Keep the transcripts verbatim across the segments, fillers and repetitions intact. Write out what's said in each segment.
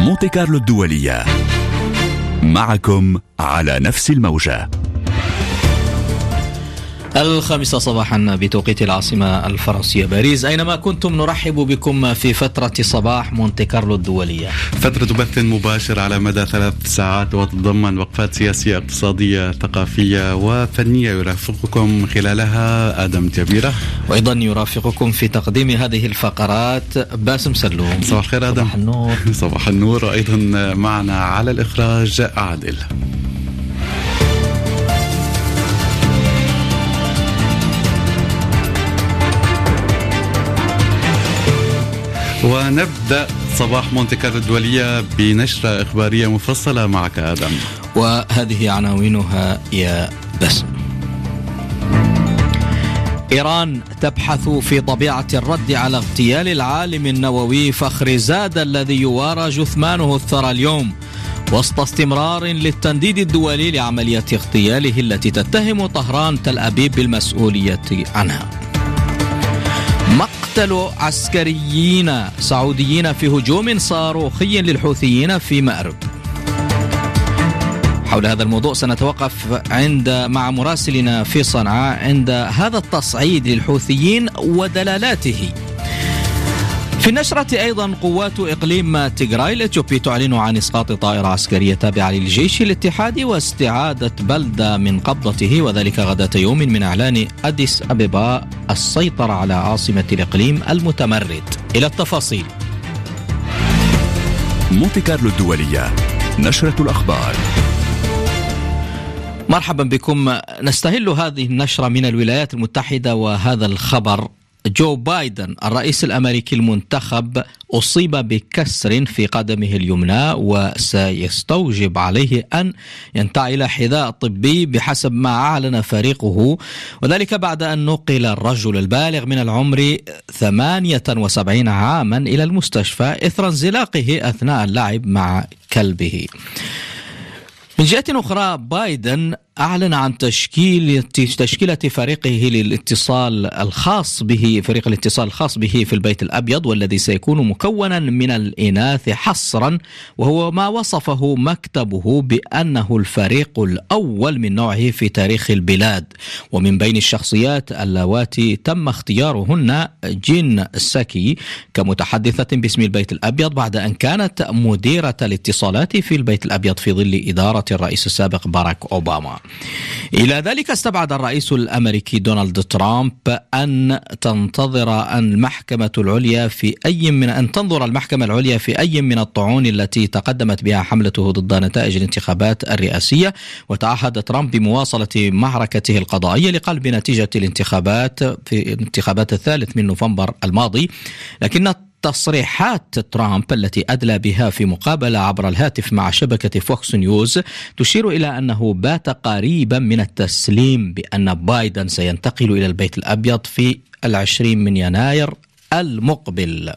مونتي كارلو الدولية، معكم على نفس الموجة. الخامسة صباحا بتوقيت العاصمة الفرنسية باريس. أينما كنتم نرحب بكم في فترة صباح مونتي كارلو الدولية، فترة بث مباشر على مدى ثلاث ساعات وتتضمن وقفات سياسية اقتصادية ثقافية وفنية يرافقكم خلالها آدم جبيرة، وأيضا يرافقكم في تقديم هذه الفقرات باسم سلوم. صباح الخير آدم. صباح النور. صباح النور. وأيضا معنا على الإخراج عادل. ونبدأ صباح مونتي كارلو الدولية بنشرة إخبارية مفصلة معك آدم، وهذه عناوينها يا باسم. إيران تبحث في طبيعة الرد على اغتيال العالم النووي فخرزادة الذي يوارى جثمانه الثرى اليوم، وسط استمرار للتنديد الدولي لعملية اغتياله التي تتهم طهران تل أبيب بالمسؤولية عنها. مقتل عسكريين سعوديين في هجوم صاروخي للحوثيين في مأرب. حول هذا الموضوع سنتوقف عند مع مراسلنا في صنعاء عند هذا التصعيد للحوثيين ودلالاته. في النشرة أيضا قوات إقليم تيغراي الإثيوبي تعلن عن إسقاط طائرة عسكرية تابعة للجيش الاتحادي واستعادة بلدة من قبضته، وذلك غداة يوم من إعلان أديس أبيبا السيطرة على عاصمة الإقليم المتمرد. إلى التفاصيل. مونتي كارلو الدولية، نشرة الأخبار. مرحبا بكم. نستهل هذه النشرة من الولايات المتحدة وهذا الخبر. جو بايدن الرئيس الأمريكي المنتخب أصيب بكسر في قدمه اليمنى وسيستوجب عليه أن ينتعل حذاء طبي بحسب ما أعلن فريقه، وذلك بعد أن نقل الرجل البالغ من العمر ثمانية وسبعين عاما إلى المستشفى إثر انزلاقه أثناء اللعب مع كلبه. من جهة أخرى بايدن أعلن عن تشكيل تشكيلة فريقه للاتصال الخاص به فريق الاتصال الخاص به في البيت الأبيض، والذي سيكون مكونا من الإناث حصرا، وهو ما وصفه مكتبه بأنه الفريق الأول من نوعه في تاريخ البلاد. ومن بين الشخصيات اللواتي تم اختيارهن جين ساكي كمتحدثة باسم البيت الأبيض بعد أن كانت مديرة الاتصالات في البيت الأبيض في ظل إدارة الرئيس السابق باراك أوباما. إلى ذلك استبعد الرئيس الأمريكي دونالد ترامب أن تنتظر المحكمة العليا في أي من أن تنظر المحكمة العليا في أي من الطعون التي تقدمت بها حملته ضد نتائج الانتخابات الرئاسية، وتعهد ترامب بمواصلة معركته القضائية لقلب نتيجة الانتخابات في انتخابات الثالث من نوفمبر الماضي. لكن تصريحات ترامب التي أدلى بها في مقابلة عبر الهاتف مع شبكة فوكس نيوز تشير إلى أنه بات قريبا من التسليم بأن بايدن سينتقل إلى البيت الأبيض في العشرين من يناير المقبل.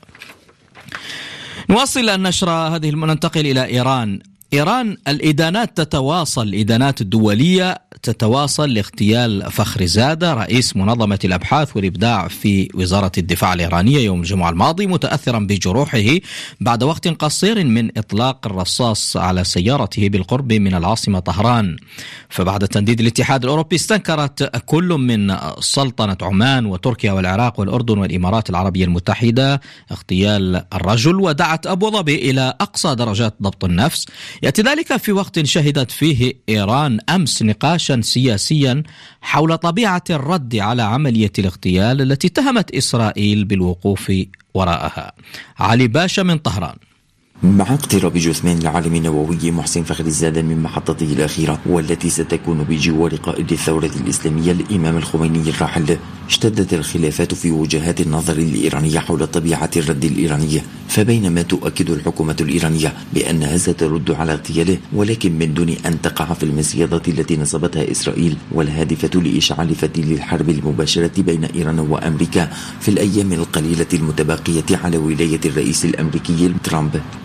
نواصل النشرة هذه، ننتقل إلى إيران. إيران الإدانات تتواصل، الإدانات الدولية تتواصل لاغتيال فخرزادة رئيس منظمة الأبحاث والإبداع في وزارة الدفاع الإيرانية يوم الجمعة الماضي، متأثرا بجروحه بعد وقت قصير من إطلاق الرصاص على سيارته بالقرب من العاصمة طهران. فبعد تنديد الاتحاد الأوروبي استنكرت كل من سلطنة عمان وتركيا والعراق والأردن والإمارات العربية المتحدة اغتيال الرجل، ودعت أبو ظبي إلى أقصى درجات ضبط النفس. يأتي ذلك في وقت شهدت فيه إيران أمس نقاشا سياسيا حول طبيعة الرد على عملية الاغتيال التي اتهمت إسرائيل بالوقوف وراءها. علي باشا من طهران. مع اقتراب جثمان العالم النووي محسن فخرزادة من محطته الأخيرة والتي ستكون بجوار قائد الثورة الإسلامية الإمام الخميني الراحل، اشتدت الخلافات في وجهات النظر الإيرانية حول طبيعة الرد الإيراني. فبينما تؤكد الحكومة الإيرانية بأنها سترد على اغتياله، ولكن من دون أن تقع في المصيدة التي نصبتها إسرائيل والهادفة لإشعال فتيل الحرب المباشرة بين إيران وأمريكا في الأيام القليلة المتبقية على ولاية الرئيس الأمريكي ترامب،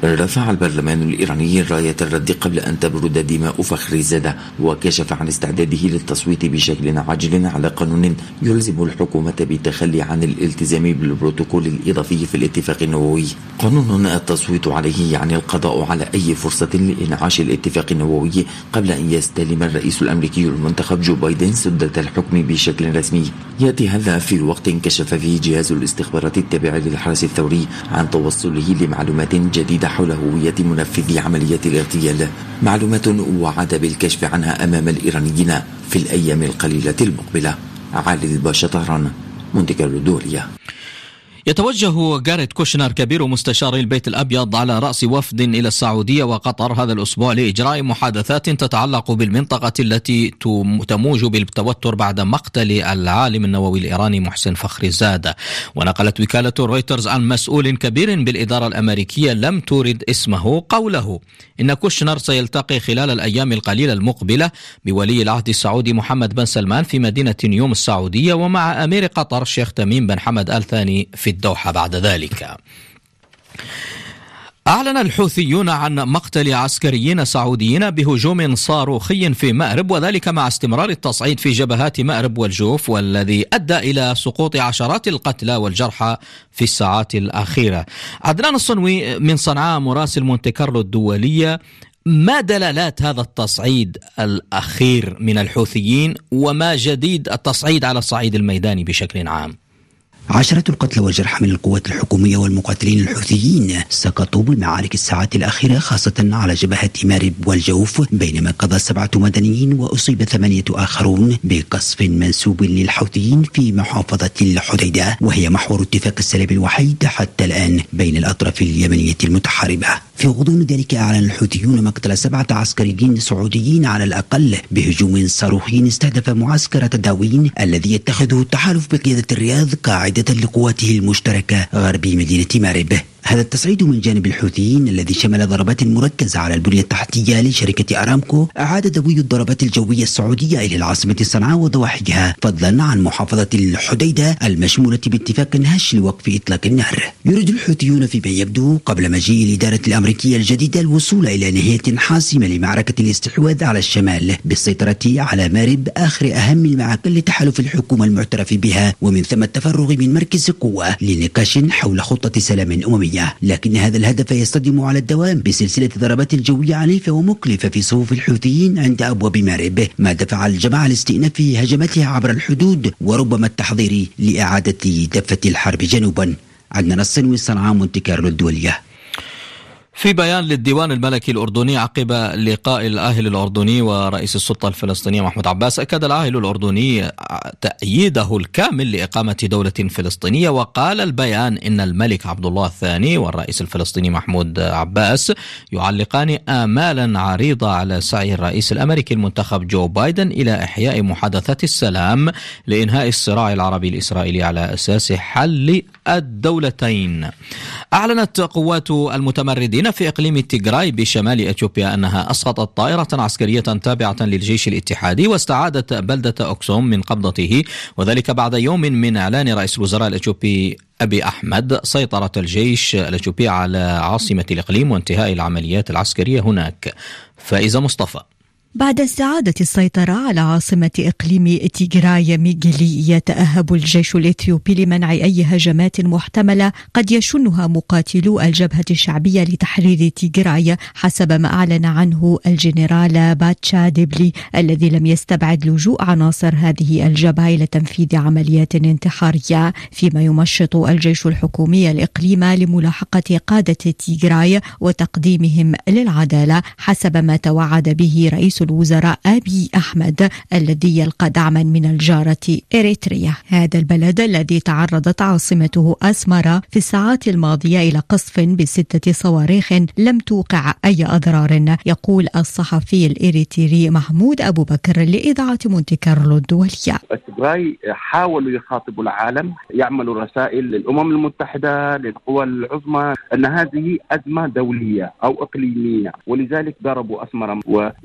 رفع البرلمان الإيراني راية الرد قبل أن تبرد دماء فخرزادة، وكشف عن استعداده للتصويت بشكل عاجل على قانون يلزم الحكومة بالتخلي عن الالتزام بالبروتوكول الإضافي في الاتفاق النووي. قانون التصويت عليه يعني القضاء على أي فرصة لإنعاش الاتفاق النووي قبل أن يستلم الرئيس الأمريكي المنتخب جو بايدن سدة الحكم بشكل رسمي. يأتي هذا في وقت كشف فيه جهاز الاستخبارات التابع للحرس الثوري عن توصله لمعلومات جديدة حول هوية منفذي عملية الاغتيال، معلومات وعد بالكشف عنها أمام الإيرانيين في الأيام القليلة المقبلة. علي الباشا، طهران، مونتي كارلو الدولية. يتوجه جاريت كوشنر كبير مستشاري البيت الأبيض على رأس وفد إلى السعودية وقطر هذا الأسبوع لإجراء محادثات تتعلق بالمنطقة التي تموج بالتوتر بعد مقتل العالم النووي الإيراني محسن فخرزادة. ونقلت وكالة رويترز عن مسؤول كبير بالإدارة الأمريكية لم تورد اسمه قوله إن كوشنر سيلتقي خلال الأيام القليلة المقبلة بولي العهد السعودي محمد بن سلمان في مدينة نيوم السعودية ومع أمير قطر الشيخ تميم بن حمد آل ثاني في الدوحة بعد ذلك. أعلن الحوثيون عن مقتل عسكريين سعوديين بهجوم صاروخي في مأرب، وذلك مع استمرار التصعيد في جبهات مأرب والجوف، والذي أدى إلى سقوط عشرات القتلى والجرحى في الساعات الأخيرة. عدنان الصنوي من صنعاء مراسل مونتي كارلو الدولية، ما دلالات هذا التصعيد الأخير من الحوثيين وما جديد التصعيد على الصعيد الميداني بشكل عام؟ عشرات القتلى والجرحى من القوات الحكومية والمقاتلين الحوثيين سقطوا بمعارك الساعات الأخيرة خاصة على جبهة مأرب والجوف، بينما قضى سبعة مدنيين وأصيب ثمانية آخرون بقصف منسوب للحوثيين في محافظة الحديدة، وهي محور اتفاق السلام الوحيد حتى الآن بين الأطراف اليمنية المتحاربة. في غضون ذلك أعلن الحوثيون مقتل سبعة عسكريين سعوديين على الأقل بهجوم صاروخي استهدف معسكر تداوين الذي يتخذه التحالف بقيادة الرياض قاعدة لقواته المشتركة غربي مدينة مأرب. هذا التصعيد من جانب الحوثيين الذي شمل ضربات مركزة على البنية التحتية لشركة أرامكو أعاد دوي الضربات الجوية السعودية إلى العاصمة صنعاء وضواحيها، فضلا عن محافظة الحديدة المشمولة باتفاق هش لوقف إطلاق النار. يريد الحوثيون فيما يبدو قبل مجيء الإدارة الأمريكية الجديدة الوصول إلى نهاية حاسمة لمعركة الاستحواذ على الشمال بالسيطرة على مأرب، آخر أهم المعاقل لتحالف الحكومة المعترف بها، ومن ثم التفرغ من مركز قوة لنقاش حول خطة سلام أممية. لكن هذا الهدف يصطدم على الدوام بسلسلة ضربات جوية عنيفة ومكلفة في صفوف الحوثيين عند أبواب مأرب، ما دفع الجماعة لاستئناف هجماتها عبر الحدود وربما التحضير لإعادة دفة الحرب جنوبا. عدنان الصنوي، صنعاء، مونتي كارلو الدولية. في بيان للديوان الملكي الأردني عقب لقاء العاهل الأردني ورئيس السلطة الفلسطينية محمود عباس، أكد العاهل الأردني تأييده الكامل لإقامة دولة فلسطينية، وقال البيان إن الملك عبد الله الثاني والرئيس الفلسطيني محمود عباس يعلقان آمالا عريضة على سعي الرئيس الأمريكي المنتخب جو بايدن إلى إحياء محادثات السلام لإنهاء الصراع العربي الإسرائيلي على أساس حل الدولتين. أعلنت قوات المتمردين في إقليم تيغراي بشمال إثيوبيا أنها أسقطت طائرة عسكرية تابعة للجيش الاتحادي واستعادت بلدة أكسوم من قبضته، وذلك بعد يوم من إعلان رئيس الوزراء الإثيوبي أبي أحمد سيطرة الجيش الإثيوبي على عاصمة الإقليم وانتهاء العمليات العسكرية هناك. فائزة مصطفى. بعد استعادة السيطرة على عاصمة إقليم تيغراي ميغلي، يتأهب الجيش الإثيوبي لمنع أي هجمات محتملة قد يشنها مقاتلو الجبهة الشعبية لتحرير تيغراي، حسب ما أعلن عنه الجنرال باتشا ديبلي الذي لم يستبعد لجوء عناصر هذه الجبهة إلى تنفيذ عمليات انتحارية، فيما يمشط الجيش الحكومي الإقليم لملاحقة قادة تيغراي وتقديمهم للعدالة، حسب ما توعد به رئيس الوزراء أبي أحمد الذي يلقى دعما من الجارة إريتريا. هذا البلد الذي تعرضت عاصمته أسمرة في الساعات الماضية إلى قصف بستة صواريخ لم توقع أي أضرار، يقول الصحفي الإريتري محمود أبو بكر لإذاعة مونتي كارلو الدولية. تيغراي حاولوا يخاطبوا العالم، يعملوا رسائل للأمم المتحدة للقوى العظمى أن هذه أزمة دولية أو إقليمية، ولذلك ضربوا أسمرة. ووزارة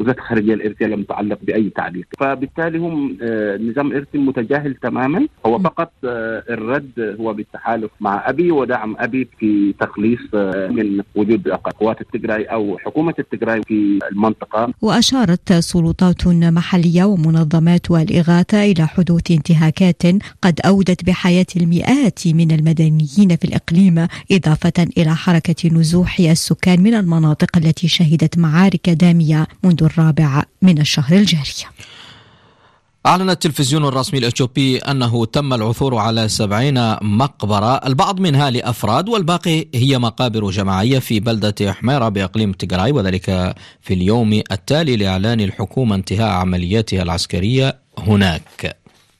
النظرية الإرثية لم تعلق بأي تعليق. فبالتالي هم نظام إرثي متجاهل تماما، هو فقط الرد هو بالتحالف مع أبي ودعم أبي في تخليص من وجود قوات التجراي أو حكومة التجراي في المنطقة. وأشارت سلطات محلية ومنظمات الإغاثة إلى حدوث انتهاكات قد أودت بحياة المئات من المدنيين في الإقليم، إضافة إلى حركة نزوح السكان من المناطق التي شهدت معارك دامية منذ الرابع من الشهر الجاري. أعلن التلفزيون الرسمي الإثيوبي أنه تم العثور على سبعين مقبرة، البعض منها لأفراد والباقي هي مقابر جماعية في بلدة حميرة بإقليم تيغراي، وذلك في اليوم التالي لإعلان الحكومة انتهاء عملياتها العسكرية هناك.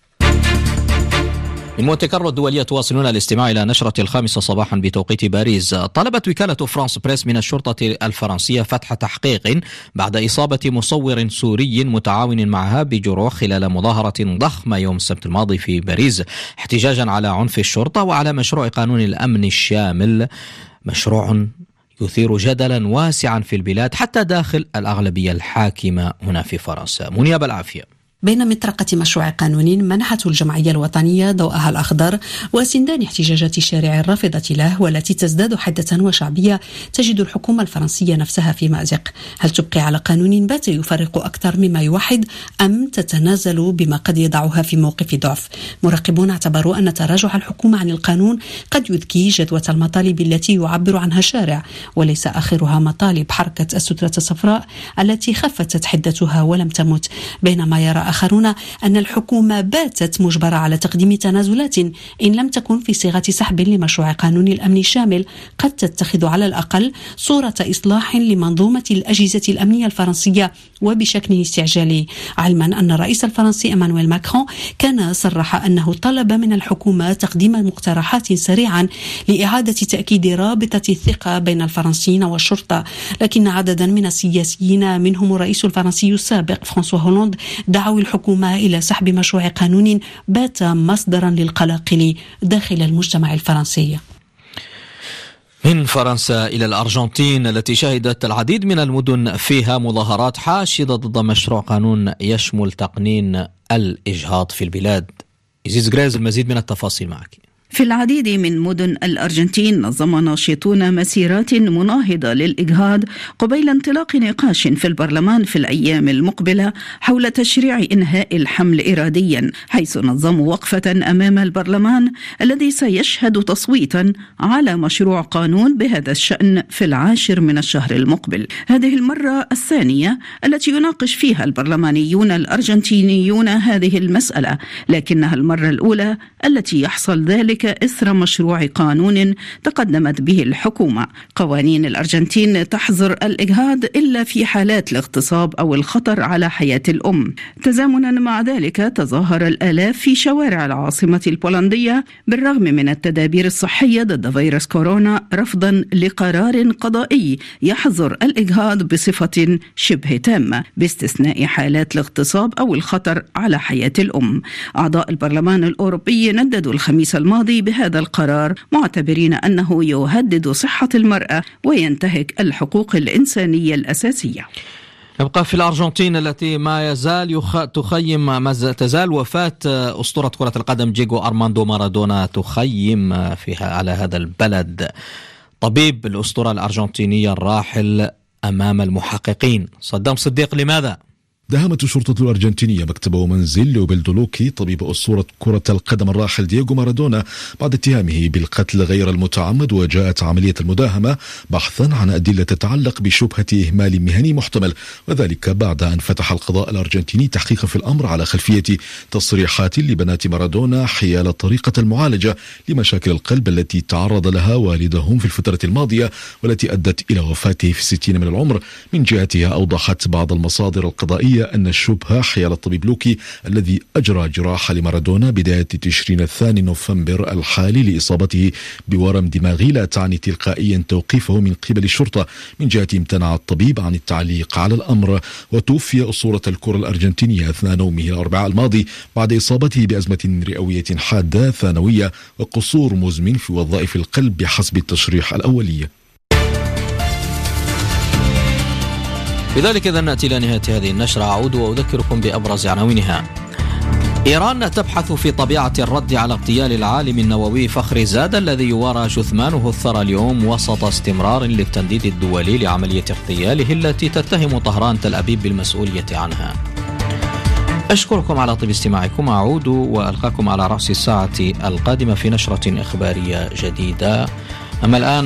من مونتي كارلو الدولية تواصلون الاستماع إلى نشرة الخامسة صباحا بتوقيت باريس. طلبت وكالة فرانس بريس من الشرطة الفرنسية فتح تحقيق بعد إصابة مصور سوري متعاون معها بجروح خلال مظاهرة ضخمة يوم السبت الماضي في باريس، احتجاجا على عنف الشرطة وعلى مشروع قانون الأمن الشامل، مشروع يثير جدلا واسعا في البلاد حتى داخل الأغلبية الحاكمة هنا في فرنسا. منياب العافية. بين مطرقة مشروع قانون منحته الجمعية الوطنية ضوءها الأخضر وسندان احتجاجات الشارع الرافضة له والتي تزداد حدة وشعبية، تجد الحكومة الفرنسية نفسها في مأزق. هل تبقي على قانون بات يفرق أكثر مما يوحد أم تتنازل بما قد يضعها في موقف ضعف؟ مراقبون اعتبروا أن تراجع الحكومة عن القانون قد يذكي جدوى المطالب التي يعبر عنها الشارع، وليس آخرها مطالب حركة السترة الصفراء التي خفتت حدتها ولم تمت، بينما يرى آخرون أن الحكومة باتت مجبرة على تقديم تنازلات إن لم تكن في صيغة سحب لمشروع قانون الأمن الشامل قد تتخذ على الأقل صورة إصلاح لمنظومة الأجهزة الأمنية الفرنسية وبشكل استعجالي، علما أن الرئيس الفرنسي إيمانويل ماكرون كان صرح أنه طلب من الحكومة تقديم مقترحات سريعا لإعادة تأكيد رابطة الثقة بين الفرنسيين والشرطة، لكن عددا من السياسيين منهم الرئيس الفرنسي السابق فرانسوا هولوند دعوا الحكومة إلى سحب مشروع قانون بات مصدرا للقلاقل داخل المجتمع الفرنسي. من فرنسا إلى الأرجنتين التي شهدت العديد من المدن فيها مظاهرات حاشدة ضد مشروع قانون يشمل تقنين الإجهاض في البلاد. إزيز غريز المزيد من التفاصيل معك. في العديد من مدن الأرجنتين نظم ناشطون مسيرات مناهضة للإجهاض قبيل انطلاق نقاش في البرلمان في الأيام المقبلة حول تشريع إنهاء الحمل إراديا، حيث نظموا وقفة أمام البرلمان الذي سيشهد تصويتا على مشروع قانون بهذا الشأن في العاشر من الشهر المقبل. هذه المرة الثانية التي يناقش فيها البرلمانيون الأرجنتينيون هذه المسألة، لكنها المرة الأولى التي يحصل ذلك إثر مشروع قانون تقدمت به الحكومة. قوانين الأرجنتين تحظر الإجهاض إلا في حالات الاغتصاب أو الخطر على حياة الأم. تزامنا مع ذلك تظاهر الآلاف في شوارع العاصمة البولندية بالرغم من التدابير الصحية ضد فيروس كورونا، رفضا لقرار قضائي يحظر الإجهاض بصفة شبه تامة باستثناء حالات الاغتصاب أو الخطر على حياة الأم. أعضاء البرلمان الأوروبي نددوا الخميس الماضي بهذا القرار، معتبرين أنه يهدد صحة المرأة وينتهك الحقوق الإنسانية الأساسية. نبقى في الأرجنتين التي ما يزال يخ... تخيم ما تزال وفاة أسطورة كرة القدم دييغو أرماندو مارادونا تخيم فيها على هذا البلد. طبيب الأسطورة الأرجنتينية الراحل أمام المحققين. صدام صديق، لماذا؟ داهمت الشرطة الأرجنتينية مكتب ومنزل لوبيلدو لوكي طبيب أسطورة كرة القدم الراحل دييغو مارادونا بعد اتهامه بالقتل غير المتعمد، وجاءت عملية المداهمة بحثا عن أدلة تتعلق بشبهة إهمال مهني محتمل، وذلك بعد أن فتح القضاء الأرجنتيني تحقيقا في الأمر على خلفية تصريحات لبنات مارادونا حيال طريقة المعالجة لمشاكل القلب التي تعرض لها والدهم في الفترة الماضية والتي أدت إلى وفاته في الستين من العمر. من جهتها أوضحت بعض المصادر القضائية أن الشبهة حيال الطبيب لوكي الذي أجرى جراحة لمارادونا بداية تشرين الثاني نوفمبر الحالي لإصابته بورم دماغي لا تعني تلقائيا توقيفه من قبل الشرطة. من جهته امتنع الطبيب عن التعليق على الأمر. وتوفي أسطورة الكرة الأرجنتينية أثناء نومه الأربعاء الماضي بعد إصابته بأزمة رئوية حادة ثانوية وقصور مزمن في وظائف القلب بحسب التشريح الأولي. بذلك إذا نأتي إلى نهاية هذه النشرة. أعود وأذكركم بأبرز عناوينها. إيران تبحث في طبيعة الرد على اغتيال العالم النووي فخر زاد الذي يوارى جثمانه الثرى اليوم وسط استمرار للتنديد الدولي لعملية اغتياله التي تتهم طهران تل أبيب بالمسؤولية عنها. أشكركم على طيب استماعكم. أعود وألقاكم على رأس الساعة القادمة في نشرة إخبارية جديدة. أما الآن